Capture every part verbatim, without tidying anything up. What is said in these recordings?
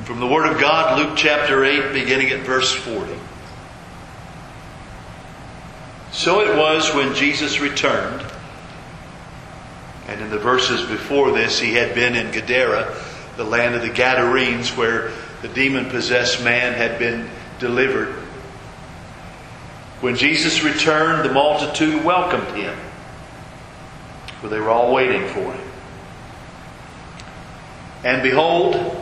From the Word of God, Luke chapter eight, beginning at verse forty. So it was when Jesus returned, and in the verses before this he had been in Gadara, the land of the Gadarenes, where the demon-possessed man had been delivered. When Jesus returned, the multitude welcomed him, for they were all waiting for him. And behold,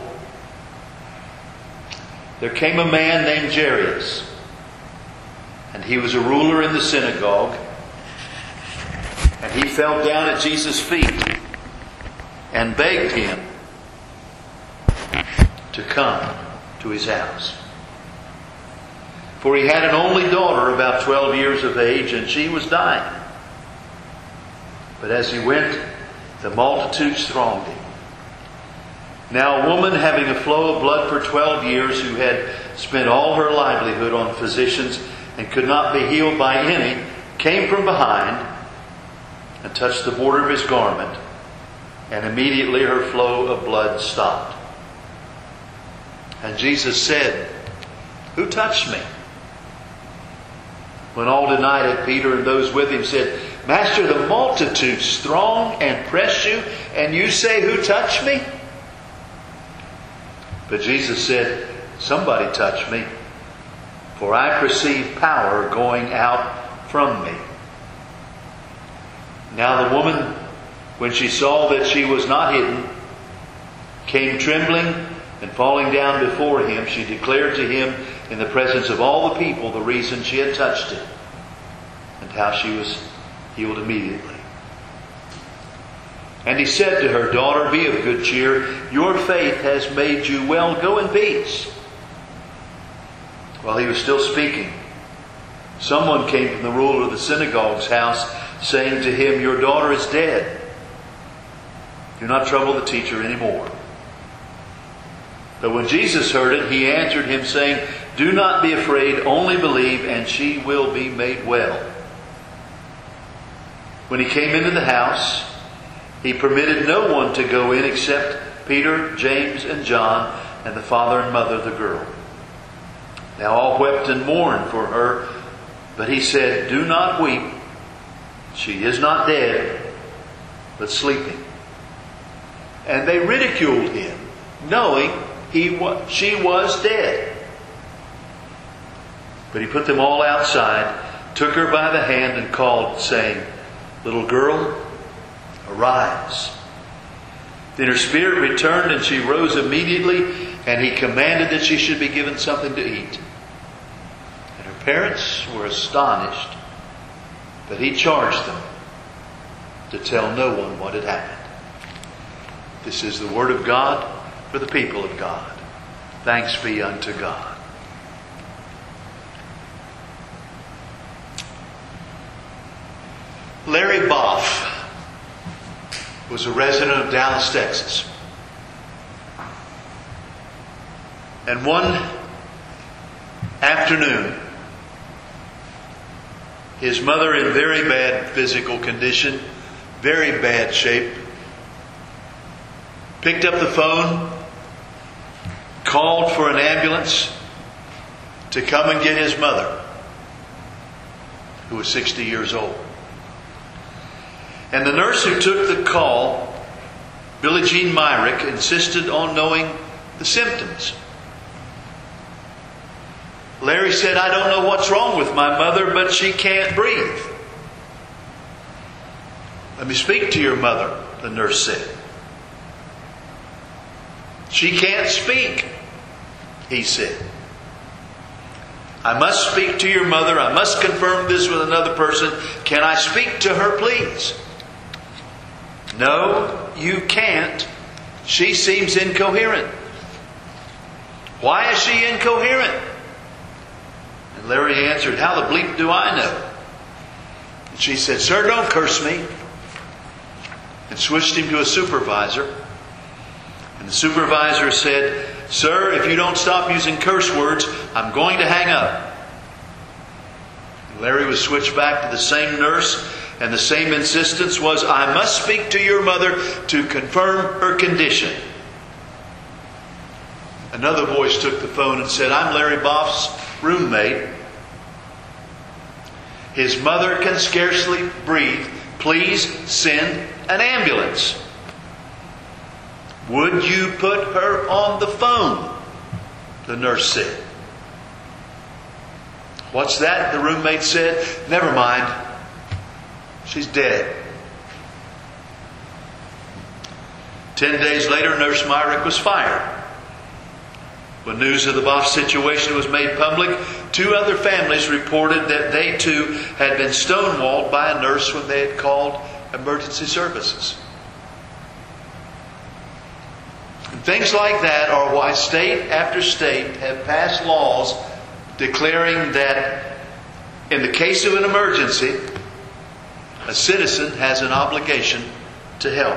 there came a man named Jairus, and he was a ruler in the synagogue, and he fell down at Jesus' feet and begged him to come to his house. For he had an only daughter about twelve years of age, and she was dying. But as he went, the multitudes thronged him. Now a woman having a flow of blood for twelve years, who had spent all her livelihood on physicians and could not be healed by any, came from behind and touched the border of his garment, and immediately her flow of blood stopped. And Jesus said, "Who touched me?" When all denied it, Peter and those with him said, "Master, the multitudes throng and press you, and you say, 'Who touched me?'" But Jesus said, "Somebody touched me, for I perceive power going out from me." Now the woman, when she saw that she was not hidden, came trembling, and falling down before him, she declared to him in the presence of all the people the reason she had touched him, and how she was healed immediately. And he said to her, "Daughter, be of good cheer. Your faith has made you well. Go in peace." While he was still speaking, someone came from the ruler of the synagogue's house, saying to him, "Your daughter is dead. Do not trouble the teacher anymore." But when Jesus heard it, he answered him, saying, "Do not be afraid, only believe, and she will be made well." When he came into the house, he permitted no one to go in except Peter, James, and John, and the father and mother of the girl. Now all wept and mourned for her, but he said, "Do not weep. She is not dead, but sleeping." And they ridiculed him, knowing he was, she was dead. But he put them all outside, took her by the hand, and called, saying, "Little girl, arise." Then her spirit returned, and she rose immediately, and he commanded that she should be given something to eat. And her parents were astonished, but he charged them to tell no one what had happened. This is the word of God for the people of God. Thanks be unto God. Larry Boff was a resident of Dallas, Texas. And one afternoon, his mother, in very bad physical condition, very bad shape, picked up the phone, called for an ambulance to come and get his mother, who was sixty years old. And the nurse who took the call, Billie Jean Myrick, insisted on knowing the symptoms. Larry said, "I don't know what's wrong with my mother, but she can't breathe." "Let me speak to your mother," the nurse said. "She can't speak," he said. "I must speak to your mother. I must confirm this with another person. Can I speak to her, please?" "No, you can't. She seems incoherent." "Why is she incoherent?" And Larry answered, "How the bleep do I know?" And she said, "Sir, don't curse me," and switched him to a supervisor. And the supervisor said, "Sir, if you don't stop using curse words, I'm going to hang up." And Larry was switched back to the same nurse, and the same insistence was, "I must speak to your mother to confirm her condition." Another voice took the phone and said, "I'm Larry Boff's roommate. His mother can scarcely breathe. Please send an ambulance." "Would you put her on the phone?" the nurse said. "What's that?" the roommate said. "Never mind. She's dead." Ten days later, Nurse Myrick was fired. When news of the Boff situation was made public, two other families reported that they too had been stonewalled by a nurse when they had called emergency services. And things like that are why state after state have passed laws declaring that in the case of an emergency, a citizen has an obligation to help.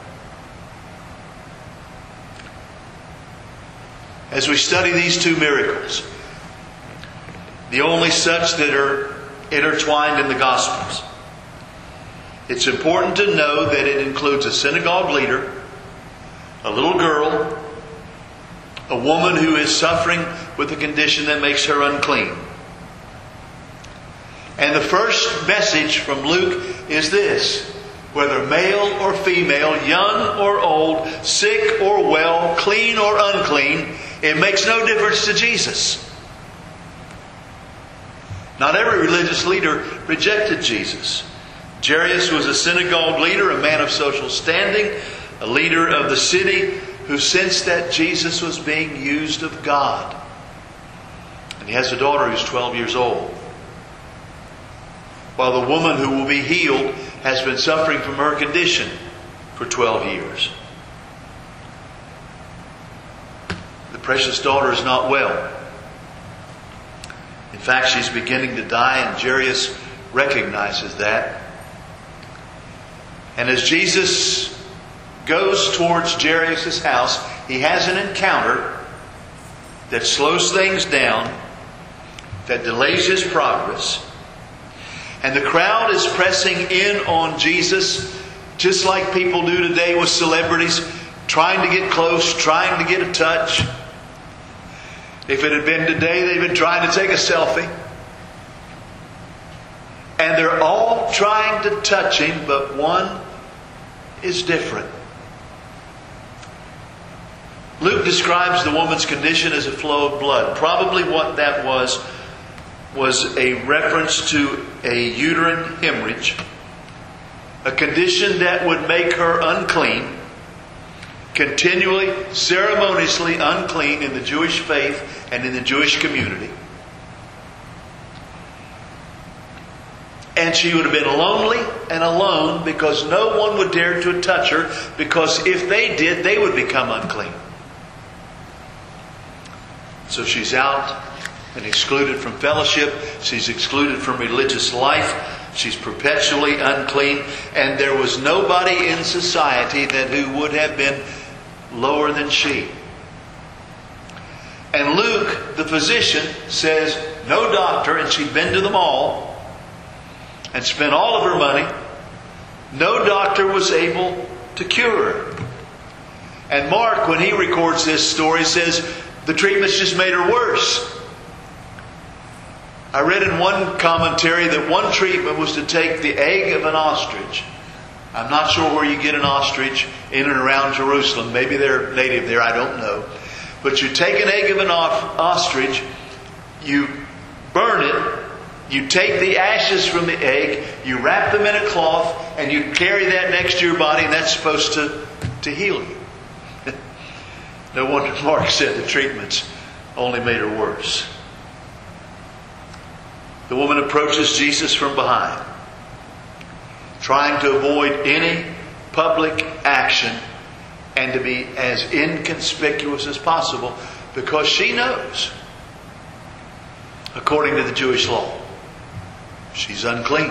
As we study these two miracles, the only such that are intertwined in the Gospels, it's important to know that it includes a synagogue leader, a little girl, a woman who is suffering with a condition that makes her unclean. And the first message from Luke is this: whether male or female, young or old, sick or well, clean or unclean, it makes no difference to Jesus. Not every religious leader rejected Jesus. Jairus was a synagogue leader, a man of social standing, a leader of the city who sensed that Jesus was being used of God. And he has a daughter who's twelve years old. While the woman who will be healed has been suffering from her condition for twelve years. The precious daughter is not well. In fact, she's beginning to die, and Jairus recognizes that. And as Jesus goes towards Jairus' house, he has an encounter that slows things down, that delays his progress. And the crowd is pressing in on Jesus, just like people do today with celebrities, trying to get close, trying to get a touch. If it had been today, they've been trying to take a selfie. And they're all trying to touch him, but one is different. Luke describes the woman's condition as a flow of blood. Probably what that was was a reference to a uterine hemorrhage, a condition that would make her unclean, continually, ceremoniously unclean in the Jewish faith and in the Jewish community. And she would have been lonely and alone because no one would dare to touch her, because if they did, they would become unclean. So she's out and excluded from fellowship. She's excluded from religious life. She's perpetually unclean. And there was nobody in society that who would have been lower than she. And Luke, the physician, says no doctor, and she'd been to them all and spent all of her money. No doctor was able to cure her. And Mark, when he records this story, says the treatments just made her worse. I read in one commentary that one treatment was to take the egg of an ostrich. I'm not sure where you get an ostrich in and around Jerusalem. Maybe they're native there, I don't know. But you take an egg of an ostrich, you burn it, you take the ashes from the egg, you wrap them in a cloth, and you carry that next to your body, and that's supposed to, to heal you. No wonder Mark said the treatments only made her worse. The woman approaches Jesus from behind, trying to avoid any public action and to be as inconspicuous as possible, because she knows, according to the Jewish law, she's unclean.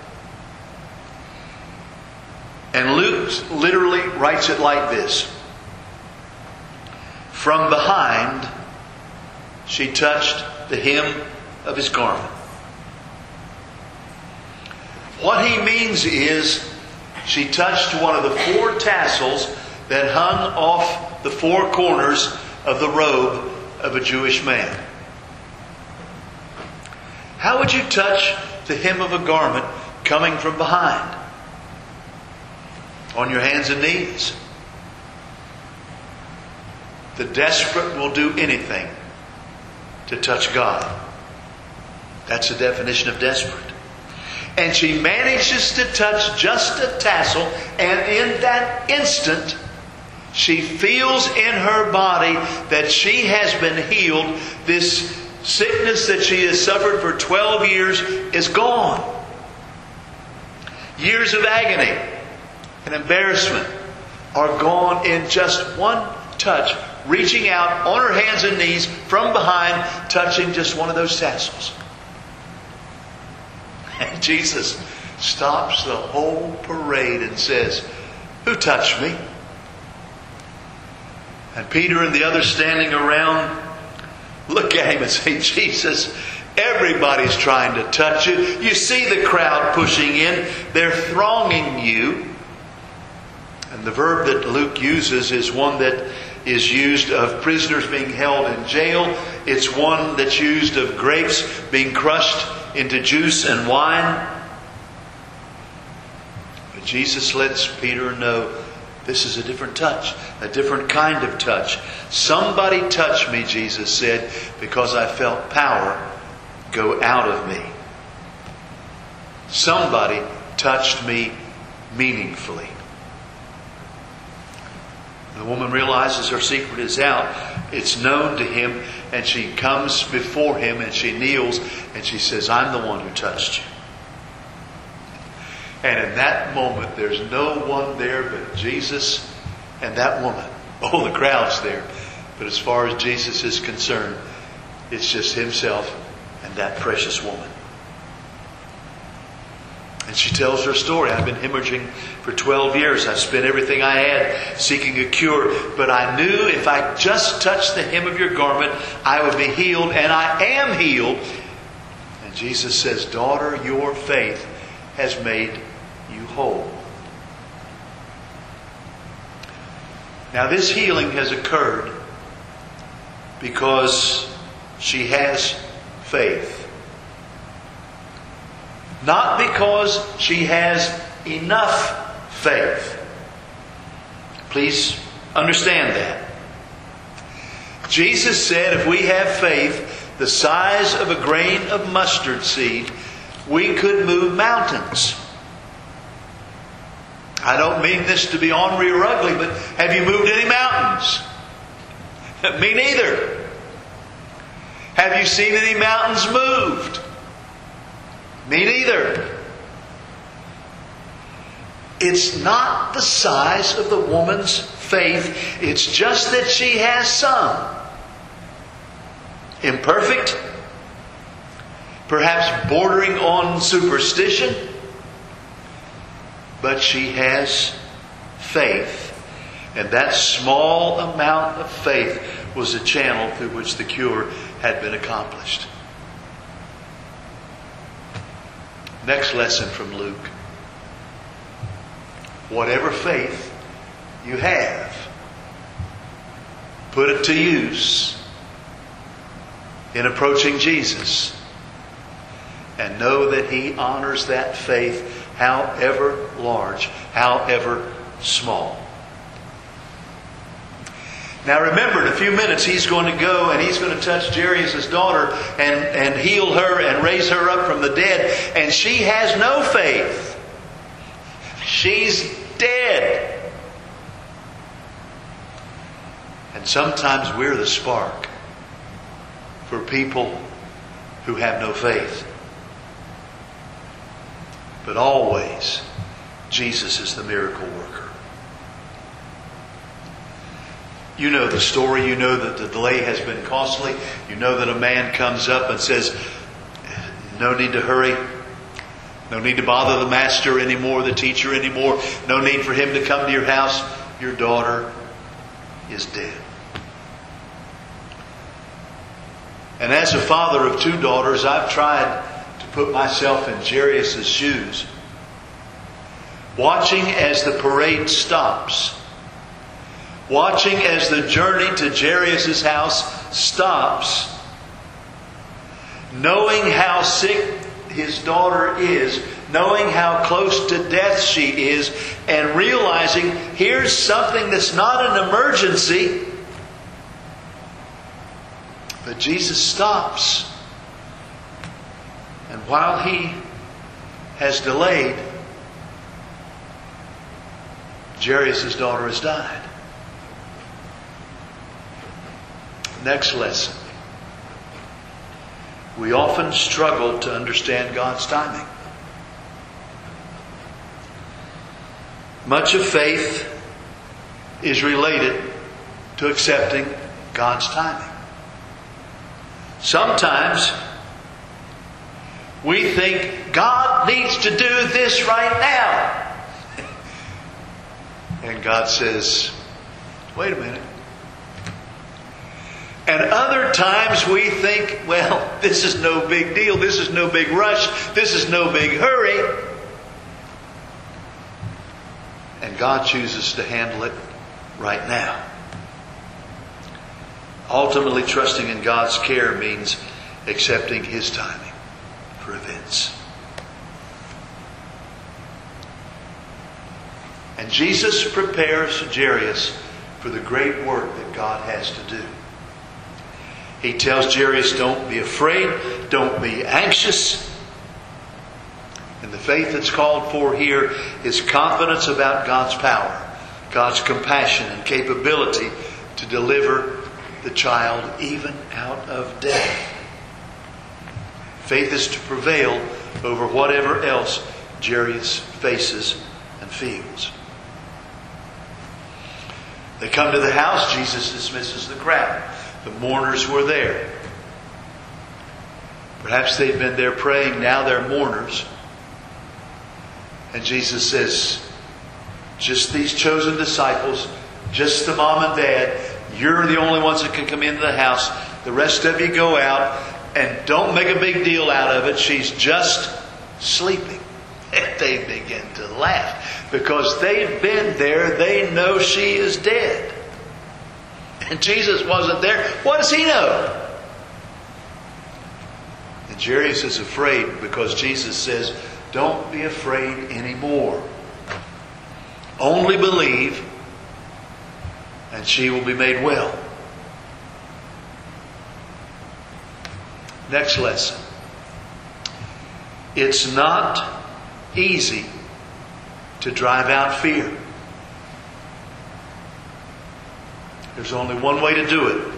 And Luke literally writes it like this: from behind, she touched the hem of his garment. What he means is she touched one of the four tassels that hung off the four corners of the robe of a Jewish man. How would you touch the hem of a garment coming from behind? On your hands and knees. The desperate will do anything to touch God. That's the definition of desperate. And she manages to touch just a tassel, and in that instant, she feels in her body that she has been healed. This sickness that she has suffered for twelve years is gone. Years of agony and embarrassment are gone in just one touch, reaching out on her hands and knees from behind, touching just one of those tassels. And Jesus stops the whole parade and says, "Who touched me?" And Peter and the others standing around look at him and say, "Jesus, everybody's trying to touch you. You see the crowd pushing in. They're thronging you." And the verb that Luke uses is one that is used of prisoners being held in jail. It's one that's used of grapes being crushed into juice and wine. But Jesus lets Peter know this is a different touch, a different kind of touch. Somebody touched me, Jesus said, because I felt power go out of me. Somebody touched me meaningfully. The woman realizes her secret is out. It's known to him, and she comes before him and she kneels and she says, "I'm the one who touched you." And in that moment, there's no one there but Jesus and that woman. Oh, the crowd's there. But as far as Jesus is concerned, it's just himself and that precious woman. And she tells her story. I've been hemorrhaging for twelve years. I've spent everything I had seeking a cure. But I knew if I just touched the hem of your garment, I would be healed. And I am healed. And Jesus says, "Daughter, your faith has made you whole." Now this healing has occurred because she has faith. Not because she has enough faith. Please understand that. Jesus said if we have faith the size of a grain of mustard seed, we could move mountains. I don't mean this to be ornery or ugly, but have you moved any mountains? Me neither. Have you seen any mountains moved? Me neither. It's not the size of the woman's faith. It's just that she has some. Imperfect. Perhaps bordering on superstition. But she has faith. And that small amount of faith was a channel through which the cure had been accomplished. Next lesson from Luke. Whatever faith you have, put it to use in approaching Jesus. And know that He honors that faith, however large, however small. Now remember, in a few minutes He's going to go and He's going to touch Jairus' daughter and, and heal her and raise her up from the dead. And she has no faith. She's dead. And sometimes we're the spark for people who have no faith. But always, Jesus is the miracle worker. You know the story. You know that the delay has been costly. You know that a man comes up and says, "No need to hurry. No need to bother the master anymore, the teacher anymore. No need for him to come to your house. Your daughter is dead." And as a father of two daughters, I've tried to put myself in Jairus' shoes. Watching as the parade stops. watching as the journey to Jairus' house stops, knowing how sick his daughter is, knowing how close to death she is, and realizing here's something that's not an emergency. But Jesus stops. And while he has delayed, Jairus' daughter has died. Next lesson. We often struggle to understand God's timing. Much of faith is related to accepting God's timing. Sometimes we think God needs to do this right now. And God says, wait a minute. And other times we think, well, this is no big deal. This is no big rush. This is no big hurry. And God chooses to handle it right now. Ultimately, trusting in God's care means accepting His timing for events. And Jesus prepares Jairus for the great work that God has to do. He tells Jairus, don't be afraid, don't be anxious. And the faith that's called for here is confidence about God's power, God's compassion and capability to deliver the child even out of death. Faith is to prevail over whatever else Jairus faces and feels. They come to the house. Jesus dismisses the crowd. The mourners were there. Perhaps they've been there praying. Now they're mourners. And Jesus says, just these chosen disciples, just the mom and dad, you're the only ones that can come into the house. The rest of you go out and don't make a big deal out of it. She's just sleeping. And they begin to laugh because they've been there. They know she is dead. And Jesus wasn't there. What does he know? And Jairus is afraid because Jesus says, don't be afraid anymore. Only believe and she will be made well. Next lesson. It's not easy to drive out fear. There's only one way to do it.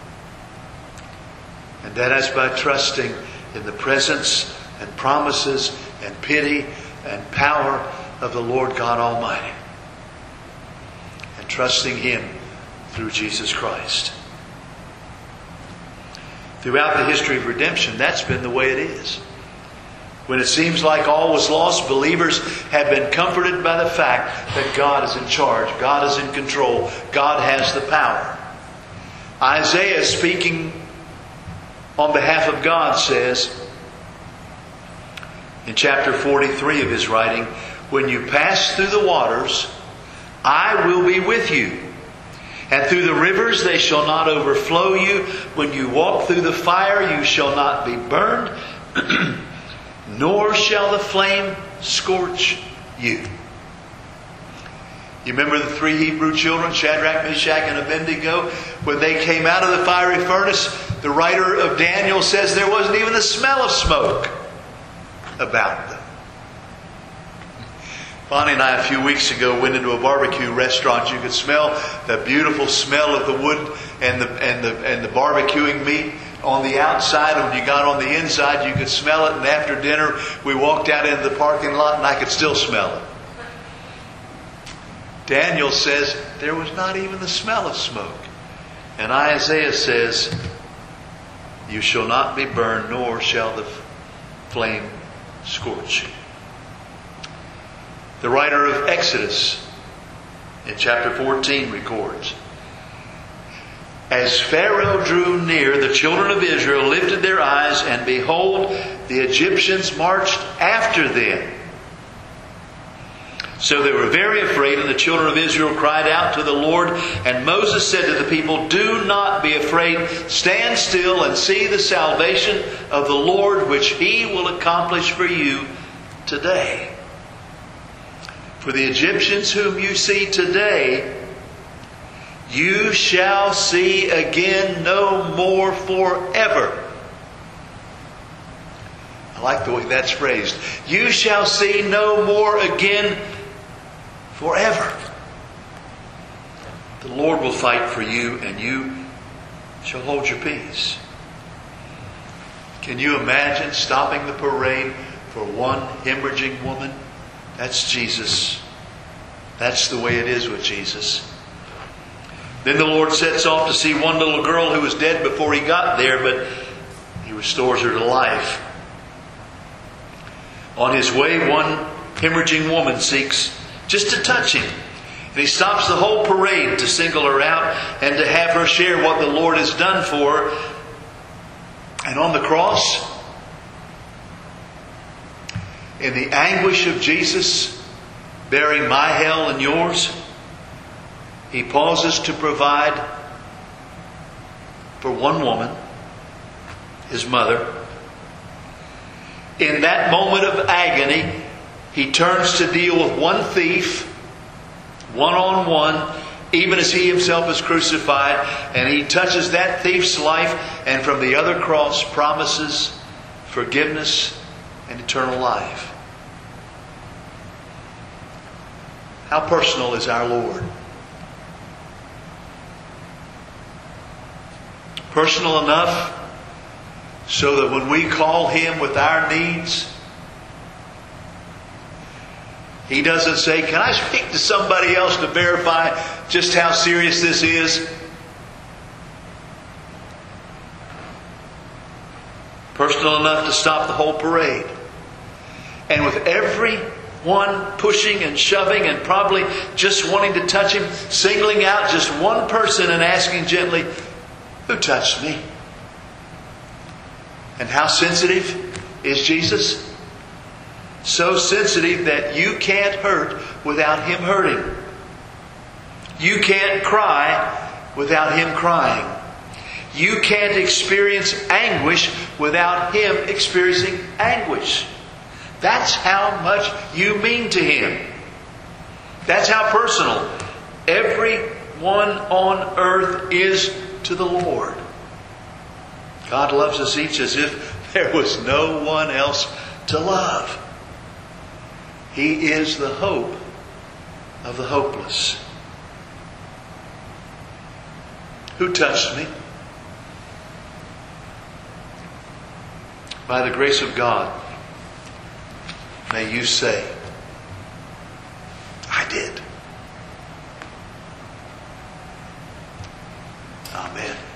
And that is by trusting in the presence and promises and pity and power of the Lord God Almighty. And trusting Him through Jesus Christ. Throughout the history of redemption, that's been the way it is. When it seems like all was lost, believers have been comforted by the fact that God is in charge. God is in control. God has the power. Isaiah, speaking on behalf of God, says in chapter forty-three of his writing, when you pass through the waters, I will be with you. And through the rivers they shall not overflow you. When you walk through the fire, you shall not be burned. Nor shall the flame scorch you. You remember the three Hebrew children, Shadrach, Meshach, and Abednego? When they came out of the fiery furnace, the writer of Daniel says there wasn't even a smell of smoke about them. Bonnie and I a few weeks ago went into a barbecue restaurant. You could smell the beautiful smell of the wood and the and the and the barbecuing meat on the outside. When you got on the inside, you could smell it. And after dinner, we walked out into the parking lot and I could still smell it. Daniel says there was not even the smell of smoke. And Isaiah says, you shall not be burned, nor shall the flame scorch you. The writer of Exodus in chapter fourteen records, as Pharaoh drew near, the children of Israel lifted their eyes, and behold, the Egyptians marched after them. So they were very afraid, and the children of Israel cried out to the Lord. And Moses said to the people, "Do not be afraid. Stand still and see the salvation of the Lord, which He will accomplish for you today. For the Egyptians whom you see today, you shall see again no more forever." I like the way that's phrased. You shall see no more again forever. The Lord will fight for you, and you shall hold your peace. Can you imagine stopping the parade for one hemorrhaging woman? That's Jesus. That's the way it is with Jesus. Then the Lord sets off to see one little girl who was dead before He got there, but He restores her to life. On His way, one hemorrhaging woman seeks just to touch Him. And He stops the whole parade to single her out and to have her share what the Lord has done for her. And on the cross, in the anguish of Jesus bearing my hell and yours, He pauses to provide for one woman, His mother. In that moment of agony, He turns to deal with one thief, one-on-one, even as He Himself is crucified, and He touches that thief's life, and from the other cross promises forgiveness and eternal life. How personal is our Lord? Personal enough so that when we call Him with our needs, He doesn't say, "Can I speak to somebody else to verify just how serious this is?" Personal enough to stop the whole parade. And with everyone pushing and shoving and probably just wanting to touch Him, singling out just one person and asking gently, "Who touched me?" And how sensitive is Jesus? So sensitive that you can't hurt without Him hurting. You can't cry without Him crying. You can't experience anguish without Him experiencing anguish. That's how much you mean to Him. That's how personal everyone on earth is to the Lord. God loves us each as if there was no one else to love. He is the hope of the hopeless. Who touched me? By the grace of God, may you say, "I did." Amen.